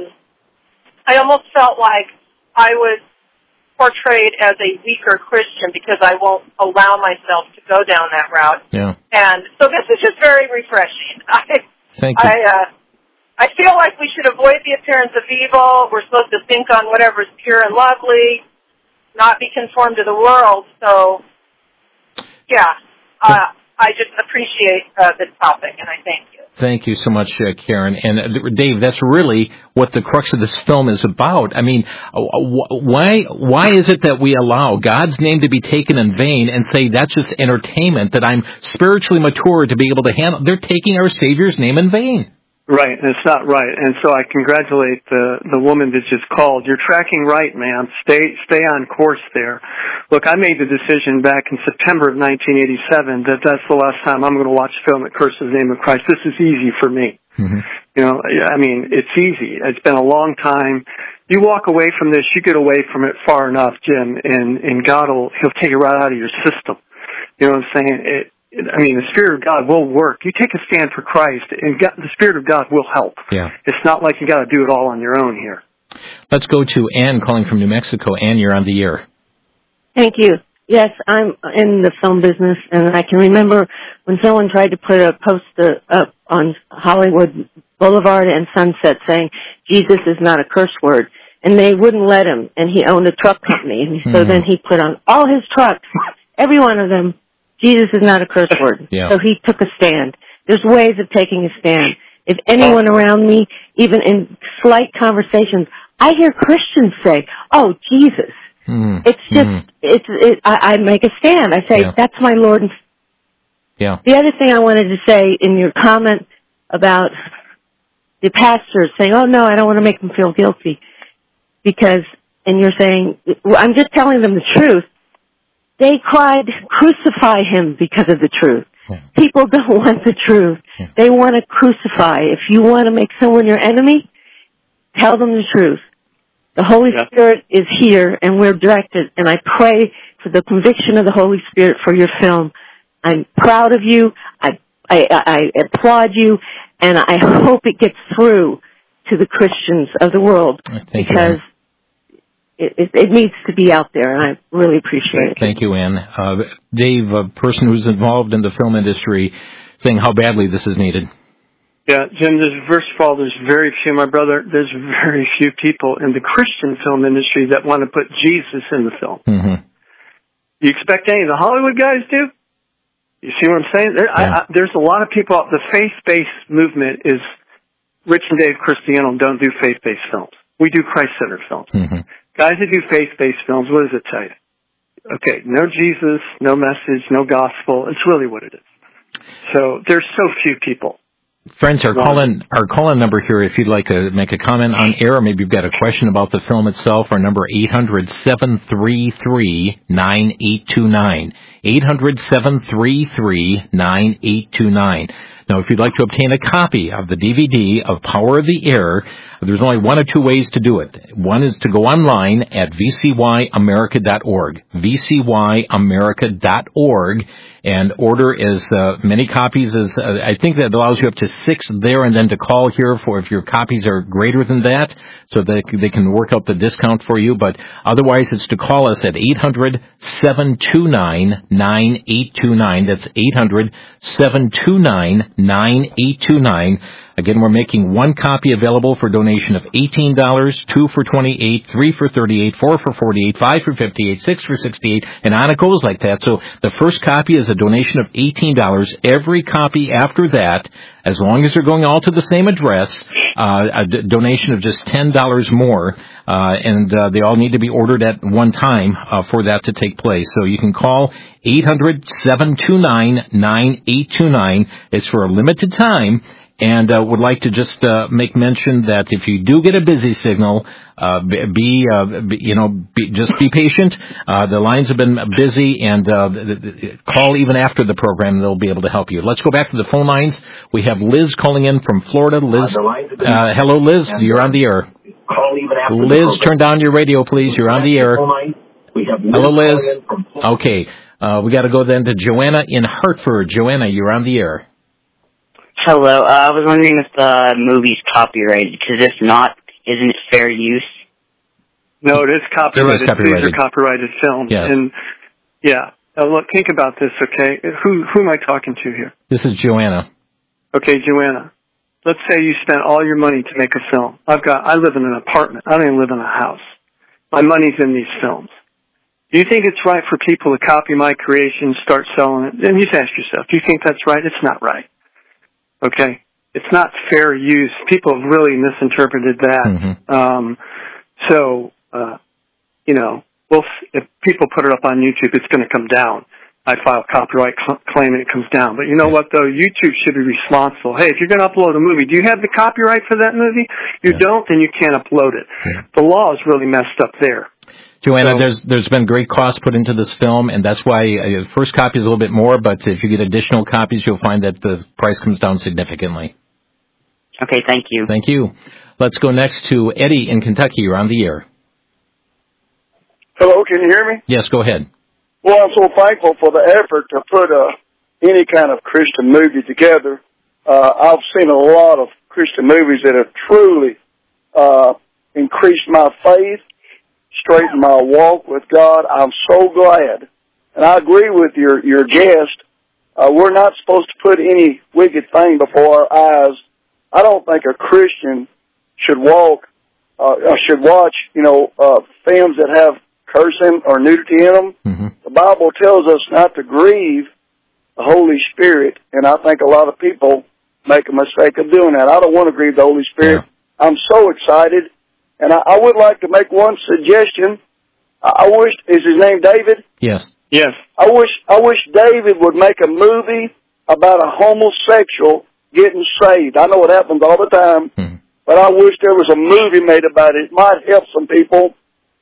I almost felt like I was portrayed as a weaker Christian because I won't allow myself to go down that route. Yeah. And so this is just very refreshing. I, Thank you. I, uh, I feel like we should avoid the appearance of evil. We're supposed to think on whatever is pure and lovely, not be conformed to the world. So, yeah, uh, I just appreciate uh, this topic, and I thank you. Thank you so much, uh, Karen. And uh, Dave, that's really what the crux of this film is about. I mean, why why is it that we allow God's name to be taken in vain and say that's just entertainment, that I'm spiritually mature to be able to handle? They're taking our Savior's name in vain. Right, and it's not right. And so I congratulate the the woman that just called. You're tracking right, ma'am. Stay stay on course there. Look, I made the decision back in September of nineteen eighty-seven that that's the last time I'm going to watch a film that curses the name of Christ. This is easy for me. Mm-hmm. You know, I mean, it's easy. It's been a long time. You walk away from this, you get away from it far enough, Jim, and, and God will, He'll take it right out of your system. You know what I'm saying? It, I mean, the Spirit of God will work. You take a stand for Christ, and God, the Spirit of God will help. Yeah. It's not like you got to do it all on your own here. Let's go to Ann calling from New Mexico. Ann, you're on the air. Thank you. Yes, I'm in the film business, and I can remember when someone tried to put a poster up on Hollywood Boulevard and Sunset saying, Jesus is not a curse word. and they wouldn't let him, and he owned a truck company, and so Mm-hmm. then he put on all his trucks, every one of them, Jesus is not a curse word. Yeah. So he took a stand. There's ways of taking a stand. If anyone around me, even in slight conversations, I hear Christians say, "Oh, Jesus." Mm-hmm. It's just, Mm-hmm. it's, it, I, I make a stand. I say, Yeah. "That's my Lord." And Yeah. the other thing I wanted to say in your comment about the pastors saying, "Oh no, I don't want to make them feel guilty," because, and you're saying, well, I'm just telling them the truth. They cried, "Crucify him," because of the truth. Yeah. People don't want the truth. Yeah. They want to crucify. If you want to make someone your enemy, tell them the truth. The Holy Yeah. Spirit is here, and we're directed, and I pray for the conviction of the Holy Spirit for your film. I'm proud of you. I, I, I applaud you, and I hope it gets through to the Christians of the world. Thank because you. It, it, it needs to be out there, and I really appreciate it. Thank you, Ann. Uh, Dave, a person who's involved in the film industry, saying how badly this is needed. Yeah, Jim, there's, first of all, there's very few, my brother, there's very few people in the Christian film industry that want to put Jesus in the film. Mm-hmm. You expect any of the Hollywood guys do? You see what I'm saying? There, Yeah. I, I, there's a lot of people, the faith-based movement is, Rich and Dave Cristiano don't do faith-based films. We do Christ-centered films. Mm-hmm. Guys that do faith-based films, what does it tell you? Okay, no Jesus, no message, no gospel. It's really what it is. So there's so few people. Friends, our call-in, our call-in number here, if you'd like to make a comment on air, or maybe you've got a question about the film itself, our number eight hundred, seven three three, nine eight two nine. eight hundred, seven three three, nine eight two nine. Now, if you'd like to obtain a copy of the D V D of Power of the Air, there's only one or two ways to do it. One is to go online at v c y america dot org, v c y america dot org, and order as uh, many copies as, uh, I think that allows you up to six there, and then to call here for if your copies are greater than that, so that they can work out the discount for you. But otherwise, it's to call us at eight hundred, seven two nine, nine eight two nine. That's eight hundred, seven two nine, nine eight two nine. Again, we're making one copy available for donation of eighteen dollars, two for twenty-eight dollars, three for thirty-eight dollars, four for forty-eight dollars, five for fifty-eight dollars, six for sixty-eight dollars, and on it goes like that. So the first copy is a donation of eighteen dollars. Every copy after that, as long as they're going all to the same address, uh, a d- donation of just ten dollars more, uh, and uh, they all need to be ordered at one time uh, for that to take place. So you can call eight hundred, seven two nine, nine eight two nine. It's for a limited time. And uh, would like to just uh, make mention that if you do get a busy signal, uh, be, uh, be you know, be, just be patient. Uh, the lines have been busy, and uh, call even after the program; they'll be able to help you. Let's go back to the phone lines. We have Liz calling in from Florida. Liz, uh, hello, Liz. You're on the air. Liz, turn down your radio, please. You're on the air. Hello, Liz. Okay, uh, we got to go then to Joanna in Hartford. Joanna, you're on the air. Hello, uh, I was wondering if the movie's copyrighted, because if not, isn't it fair use? No, it is copyrighted. It is copyrighted. These are copyrighted films. Yes. And, yeah. Now, look, think about this, okay? Who, who am I talking to here? This is Joanna. Okay, Joanna. Let's say you spent all your money to make a film. I've got, I live in an apartment. I don't even live in a house. My money's in these films. Do you think it's right for people to copy my creation, start selling it? And you just ask yourself, do you think that's right? It's not right. Okay? It's not fair use. People have really misinterpreted that. Mm-hmm. Um, so, uh, you know, well, if people put it up on YouTube, it's going to come down. I file a copyright cl- claim and it comes down. But you know what, though? YouTube should be responsible. Hey, if you're going to upload a movie, do you have the copyright for that movie? You yeah. don't, then you can't upload it. Yeah. The law is really messed up there. Joanna, So, there's there's been great cost put into this film, and that's why uh, the first copy is a little bit more, but if you get additional copies, you'll find that the price comes down significantly. Okay, thank you. Thank you. Let's go next to Eddie in Kentucky. You're on the air. Hello, can you hear me? Yes, go ahead. Well, I'm so thankful for the effort to put uh, any kind of Christian movie together. Uh, I've seen a lot of Christian movies that have truly uh, increased my faith, straightened my walk with God. I'm so glad. And I agree with your, your guest. Uh, we're not supposed to put any wicked thing before our eyes. I don't think a Christian should walk uh, I should watch, you know, uh, films that have cursing or nudity in them. Mm-hmm. The Bible tells us not to grieve the Holy Spirit, and I think a lot of people make a mistake of doing that. I don't want to grieve the Holy Spirit. Yeah. I'm so excited, and I, I would like to make one suggestion. I, I wish, is his name David? Yes. Yes. I wish, I wish David would make a movie about a homosexual getting saved. I know it happens all the time, mm-hmm. but I wish there was a movie made about it. It might help some people.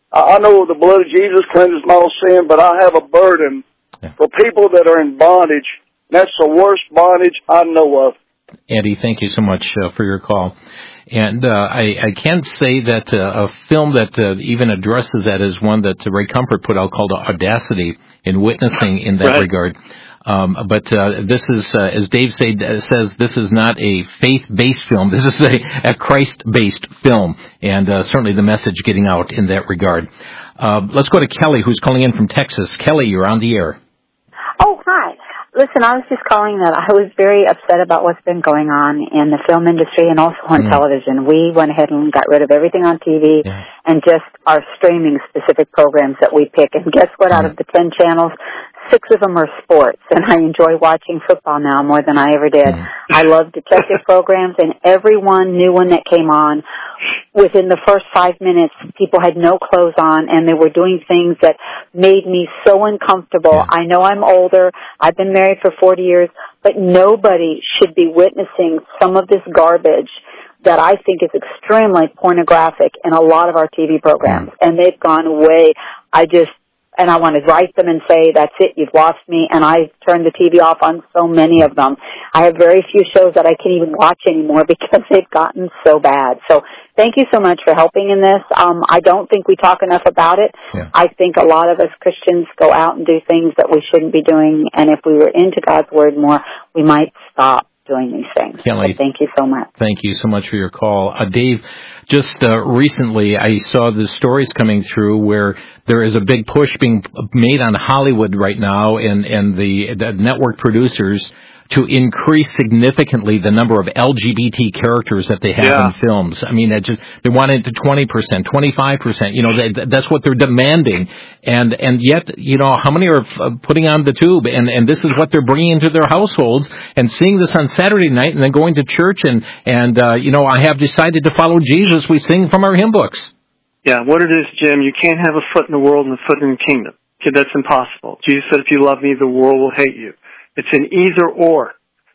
I know the blood of Jesus cleanses my own sin, but I have a burden yeah. for people that are in bondage. That's the worst bondage I know of. Andy, thank you so much uh, for your call. And uh, I, I can't say that uh, a film that uh, even addresses that is one that Ray Comfort put out called Audacity in witnessing in that right. regard. Um, but uh, this is, uh, as Dave say, uh, says, this is not a faith-based film. This is a, a Christ-based film, and uh, certainly the message getting out in that regard. Uh, let's go to Kelly, who's calling in from Texas. Kelly, you're on the air. Oh, hi. Listen, I was just calling that I was very upset about what's been going on in the film industry and also on mm. television. We went ahead and got rid of everything on T V yeah. and just our streaming specific programs that we pick. And guess what? Mm. Out of the ten channels, six of them are sports, and I enjoy watching football now more than I ever did. Mm. I love detective programs, and every one new one that came on, within the first five minutes, people had no clothes on, and they were doing things that made me so uncomfortable. Yeah. I know I'm older. I've been married for forty years, but nobody should be witnessing some of this garbage that I think is extremely pornographic in a lot of our T V programs, and they've gone way. I just... And I want to write them and say, that's it, you've lost me. And I turned the T V off on so many of them. I have very few shows that I can't even watch anymore because they've gotten so bad. So thank you so much for helping in this. Um, I don't think we talk enough about it. Yeah. I think a lot of us Christians go out and do things that we shouldn't be doing. And if we were into God's Word more, we might stop doing these things. Kelly, so thank you so much. Thank you so much for your call. Uh, Dave, just uh, recently I saw the stories coming through where there is a big push being made on Hollywood right now and, and the, the network producers to increase significantly the number of L G B T characters that they have yeah. in films. I mean, it just, they want it to twenty percent, twenty-five percent. You know, they, that's what they're demanding. And and yet, you know, how many are uh, putting on the tube? And, and this is what they're bringing into their households and seeing this on Saturday night and then going to church and, and uh, you know, I have decided to follow Jesus. We sing from our hymn books. Yeah, what it is, Jim, you can't have a foot in the world and a foot in the kingdom. Okay, that's impossible. Jesus said, if you love me, the world will hate you. It's an either or.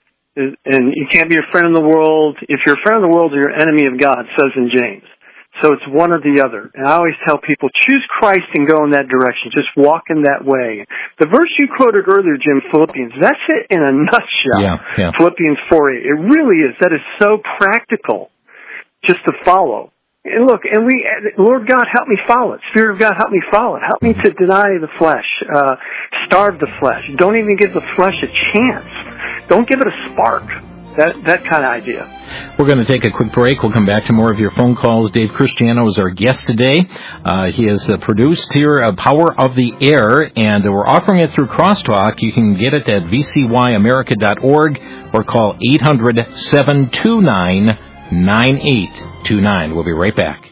And you can't be a friend of the world. If you're a friend of the world, you're an enemy of God, says in James. So it's one or the other. And I always tell people, choose Christ and go in that direction. Just walk in that way. The verse you quoted earlier, Jim, Philippians, that's it in a nutshell. Yeah, yeah. Philippians four eight. It really is. That is so practical just to follow. And look, and we, Lord God, help me follow it. Spirit of God, help me follow it. Help me to deny the flesh, uh, starve the flesh. Don't even give the flesh a chance. Don't give it a spark. That that kind of idea. We're going to take a quick break. We'll come back to more of your phone calls. Dave Christiano is our guest today. Uh, he has uh, produced here uh, Power of the Air, and uh, we're offering it through Crosstalk. You can get it at v c y america dot org or call eight hundred, seven two nine, nine eight two nine. We'll be right back.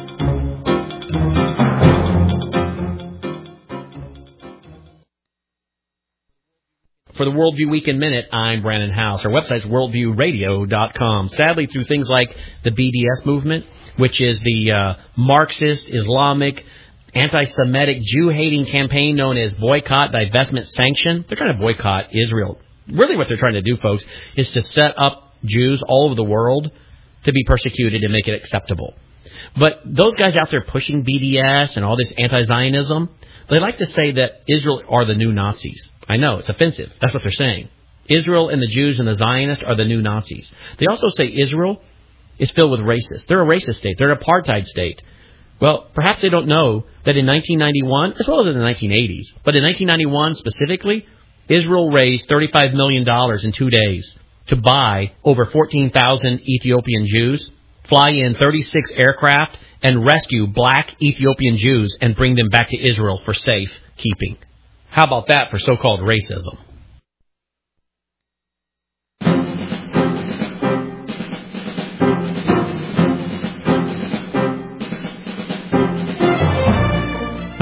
For the Worldview Weekend Minute, I'm Brandon House. Our website's worldview radio dot com. Sadly, through things like the B D S movement, which is the uh, Marxist, Islamic, anti-Semitic, Jew-hating campaign known as Boycott, Divestment, Sanction, they're trying to boycott Israel. Really what they're trying to do, folks, is to set up Jews all over the world to be persecuted and make it acceptable. But those guys out there pushing B D S and all this anti-Zionism, they like to say that Israel are the new Nazis. I know, it's offensive. That's what they're saying. Israel and the Jews and the Zionists are the new Nazis. They also say Israel is filled with racists. They're a racist state. They're an apartheid state. Well, perhaps they don't know that in nineteen ninety-one, as well as in the nineteen eighties, but in nineteen ninety-one specifically, Israel raised thirty-five million dollars in two days to buy over fourteen thousand Ethiopian Jews, fly in thirty-six aircraft, and rescue black Ethiopian Jews and bring them back to Israel for safe keeping. How about that for so-called racism?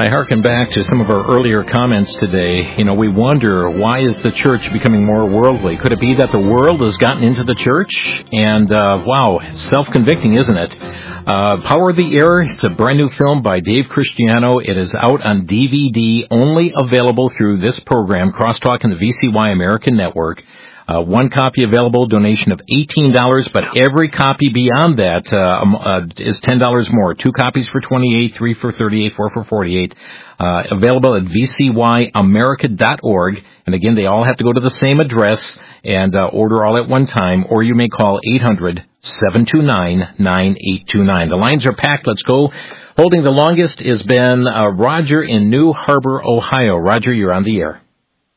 I hearken back to some of our earlier comments today. You know, we wonder, why is the church becoming more worldly? Could it be that the world has gotten into the church? And, uh, wow, self-convicting, isn't it? Uh, Power of the Air, it's a brand new film by Dave Cristiano. It is out on D V D, only available through this program, Crosstalk and the V C Y American Network. Uh, one copy available, donation of eighteen dollars, but every copy beyond that uh, um, uh, is ten dollars more. Two copies for twenty-eight dollars, three for thirty-eight dollars, four for forty-eight dollars. Uh, available at v c y america dot org. And again, they all have to go to the same address and uh, order all at one time, or you may call eight hundred, seven two nine, nine eight two nine. The lines are packed. Let's go. Holding the longest has been uh, Roger in New Harbor, Ohio. Roger, you're on the air.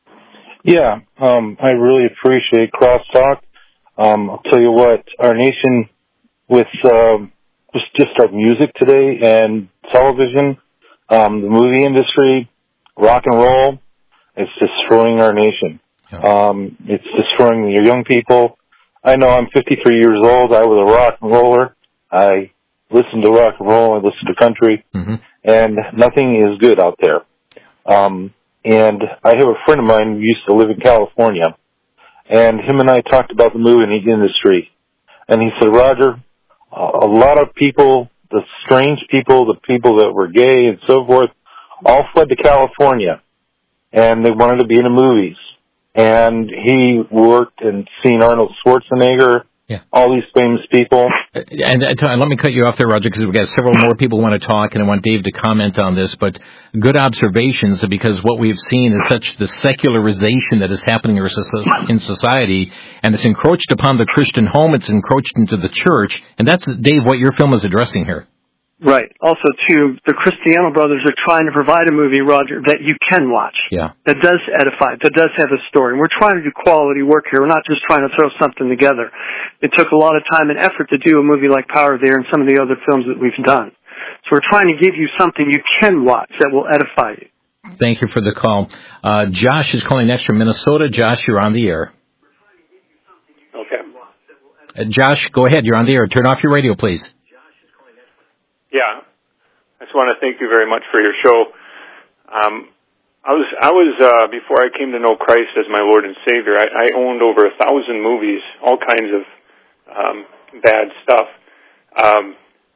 Yeah, um, I really appreciate Crosstalk. Um, I'll tell you what, our nation with um, just just our music today and television, um, the movie industry, rock and roll, it's destroying our nation. Um, it's destroying your young people. I know I'm fifty-three years old. I was a rock and roller. I listened to rock and roll. I listened to country, mm-hmm. and nothing is good out there. Um, And I have a friend of mine who used to live in California, and him and I talked about the movie industry. And he said, Roger, a lot of people, the strange people, the people that were gay and so forth, all fled to California, and they wanted to be in the movies. And he worked and seen Arnold Schwarzenegger, yeah. all these famous people. And, and uh, let me cut you off there, Roger, because we've got several more people who want to talk, and I want Dave to comment on this. But good observations, because what we've seen is such the secularization that is happening in society, and it's encroached upon the Christian home, it's encroached into the church, and that's, Dave, what your film is addressing here. Right. Also, too, the Cristiano brothers are trying to provide a movie, Roger, that you can watch. Yeah. That does edify, that does have a story. And we're trying to do quality work here. We're not just trying to throw something together. It took a lot of time and effort to do a movie like Power There and some of the other films that we've done. So we're trying to give you something you can watch that will edify you. Thank you for the call. Uh, Josh is calling next from Minnesota. Josh, you're on the air. Okay. Uh, Josh, go ahead. You're on the air. Turn off your radio, please. Yeah, I just want to thank you very much for your show. Um, I was, I was uh, before I came to know Christ as my Lord and Savior, I, I owned over a thousand movies, all kinds of um, bad stuff. Um,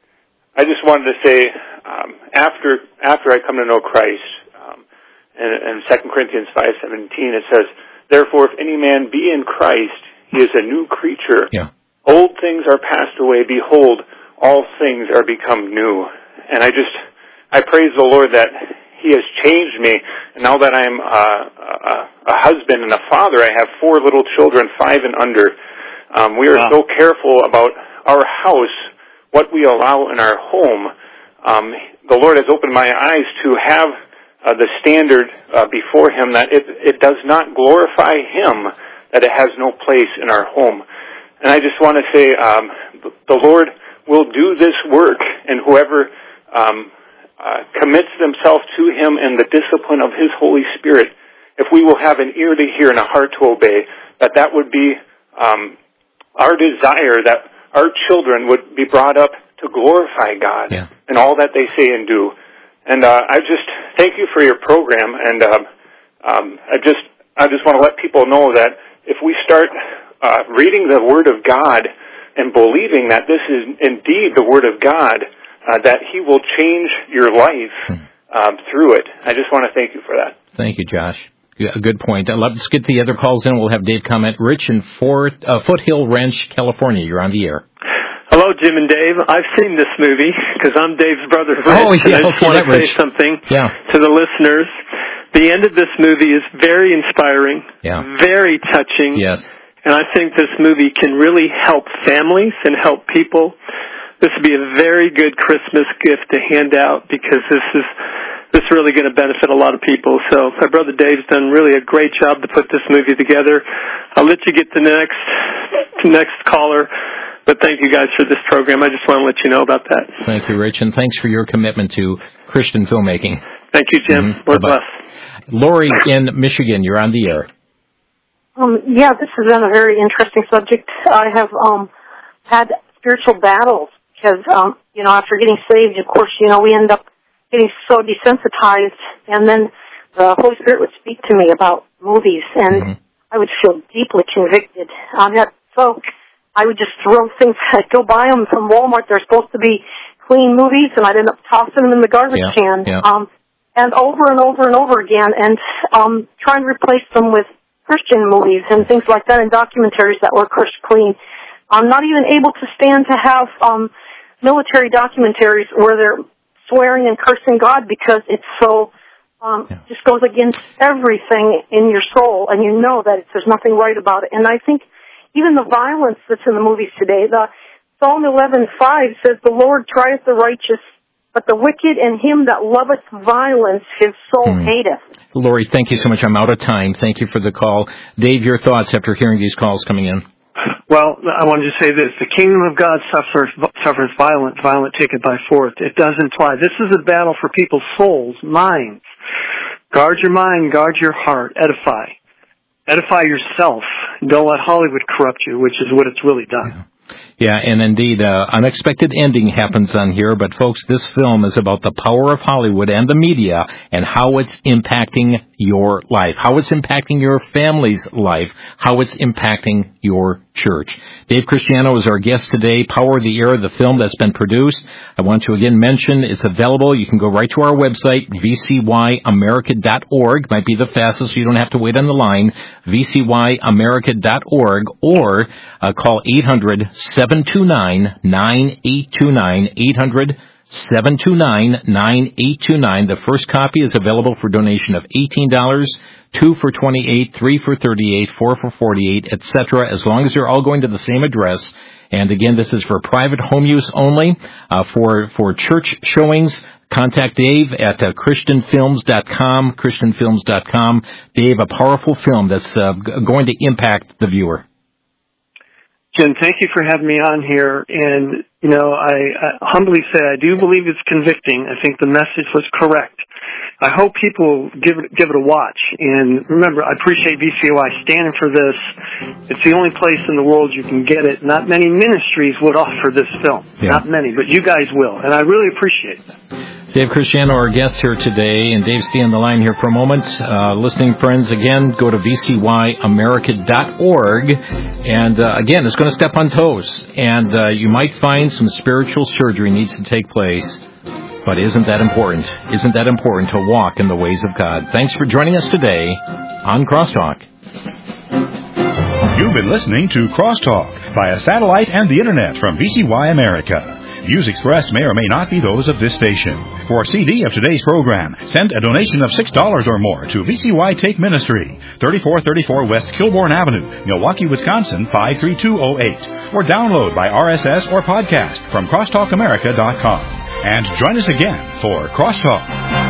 I just wanted to say, um, after after I come to know Christ, um, and, and Second Corinthians five seventeen, it says, "Therefore, if any man be in Christ, he is a new creature. Yeah. Old things are passed away. Behold, all things are become new." And I just, I praise the Lord that He has changed me. And now that I'm uh, a, a husband and a father, I have four little children, five and under. Um, we are wow. so careful about our house, what we allow in our home. Um, the Lord has opened my eyes to have uh, the standard uh, before Him that it, it does not glorify Him, that it has no place in our home. And I just want to say, um, the Lord will do this work, and whoever um, uh, commits themselves to Him in the discipline of His Holy Spirit, if we will have an ear to hear and a heart to obey, that that would be um, our desire, that our children would be brought up to glorify God yeah. in all that they say and do. And uh, I just thank you for your program, and uh, um, I just I just want to let people know that if we start uh, reading the Word of God and believing that this is indeed the Word of God, uh, that He will change your life um, through it. I just want to thank you for that. Thank you, Josh. A good point. Uh, let's get the other calls in. We'll have Dave comment. Rich in Fort, uh, Foothill Ranch, California. You're on the air. Hello, Jim and Dave. I've seen this movie because I'm Dave's brother, Rich. Oh, yeah, and I just okay, want to say Rich. something yeah. to the listeners. The end of this movie is very inspiring, yeah. very touching. Yes. And I think this movie can really help families and help people. This would be a very good Christmas gift to hand out because this is this is really going to benefit a lot of people. So my brother Dave's done really a great job to put this movie together. I'll let you get the next the next caller, but thank you guys for this program. I just want to let you know about that. Thank you, Rich, and thanks for your commitment to Christian filmmaking. Thank you, Jim. Mm-hmm. Lord bless. Lori in Michigan, you're on the air. Um, yeah, this has been a very interesting subject. I have um, had spiritual battles because, um, you know, after getting saved, of course, you know, we end up getting so desensitized, and then the Holy Spirit would speak to me about movies, and mm-hmm. I would feel deeply convicted on that. So I would just throw things, I'd go buy them from Walmart. They're supposed to be clean movies, and I'd end up tossing them in the garbage yeah, can, yeah. Um, and over and over and over again, and um, try and replace them with Christian movies and things like that, and documentaries that were clean. I'm not even able to stand to have um, military documentaries where they're swearing and cursing God, because it's so, um, yeah. just goes against everything in your soul, and you know that there's nothing right about it. And I think even the violence that's in the movies today, the Psalm eleven five says, the Lord trieth the righteous, but the wicked and him that loveth violence, his soul mm. hateth. Lori, thank you so much. I'm out of time. Thank you for the call. Dave, your thoughts after hearing these calls coming in? Well, I wanted to say this. The kingdom of God suffers, suffers violence, violent take it by force. It does imply this is a battle for people's souls, minds. Guard your mind, guard your heart, edify. Edify yourself. Don't let Hollywood corrupt you, which is what it's really done. Yeah. Yeah, and indeed, uh, unexpected ending happens on here, but folks, this film is about the power of Hollywood and the media and how it's impacting your life, how it's impacting your family's life, how it's impacting your church. Dave Christiano is our guest today, Power of the Air, the film that's been produced. I want to again mention it's available. You can go right to our website, v c y america dot org. Might be the fastest, so you don't have to wait on the line, v c y america dot org, or uh, call eight hundred, seven two nine, nine eight two nine, eight hundred, seven two nine, nine eight two nine. The first copy is available for donation of eighteen dollars, two for twenty-eight, three for thirty-eight, four for forty-eight, et cetera, as long as they're all going to the same address. And again, this is for private home use only. Uh, for, for church showings, contact Dave at uh, christian films dot com, christian films dot com. Dave, a powerful film that's uh, g- going to impact the viewer. Jim, thank you for having me on here. And, you know, I, I humbly say I do believe it's convicting. I think the message was correct. I hope people give it, give it a watch. And remember, I appreciate V C O I standing for this. It's the only place in the world you can get it. Not many ministries would offer this film. Yeah. Not many, but you guys will. And I really appreciate that. Dave Christiano, our guest here today, and Dave, stay on the line here for a moment. Uh, listening friends, again, go to v c y america dot org, and uh, again, it's going to step on toes, and uh, you might find some spiritual surgery needs to take place, but isn't that important? Isn't that important to walk in the ways of God? Thanks for joining us today on Crosstalk. You've been listening to Crosstalk via satellite and the Internet from V C Y America. Views expressed may or may not be those of this station. For a C D of today's program, send a donation of six dollars or more to V C Y Take Ministry, thirty-four thirty-four West Kilbourne Avenue, Milwaukee, Wisconsin, five three two oh eight. Or download by R S S or podcast from crosstalk america dot com. And join us again for Crosstalk.